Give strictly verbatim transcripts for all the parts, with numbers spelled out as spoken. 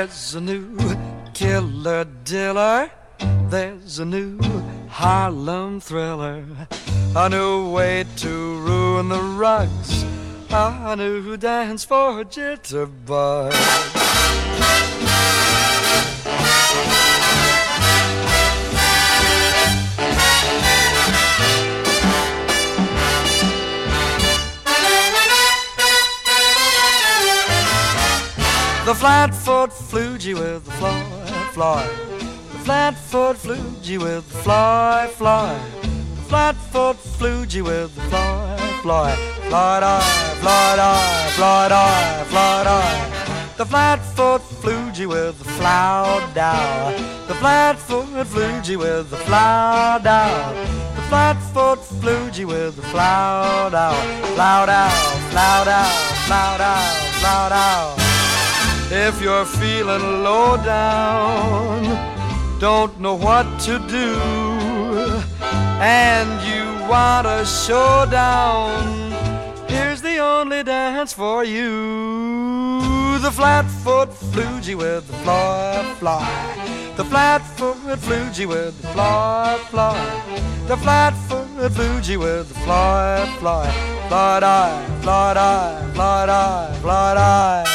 There's a new killer diller. There's a new Harlem thriller. A new way to ruin the rugs. A new dance for a jitterbug. The flatfoot flugey with the fly, fly. The flatfoot flugey with the fly, fly. The flatfoot flugey with the fly, fly. Fly die, fly die, fly die, fly die. The flatfoot flugey with the flower dow. The flatfoot flugey with the flower dow. The flatfoot flugey with the flower dow. Flower dow, flower dow, flower dow, flower dow. If you're feeling low down, don't know what to do, and you want a showdown, here's the only dance for you. The flatfoot flugey with the fly, fly. The flatfoot flugey with the fly, fly. The flatfoot flugey with the fly, fly. Fly die, fly die, fly die, fly die.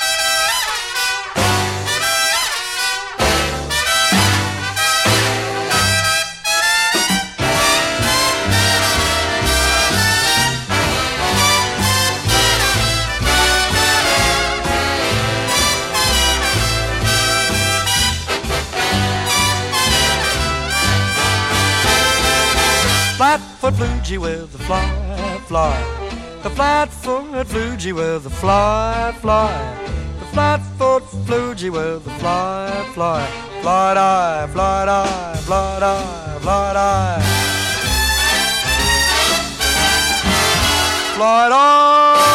Flatfoot flugey with the fly, fly. The flatfoot flugey with the fly, fly. The flatfoot flugey with the fly, fly. Fly die, fly die, fly die, fly die. Fly die.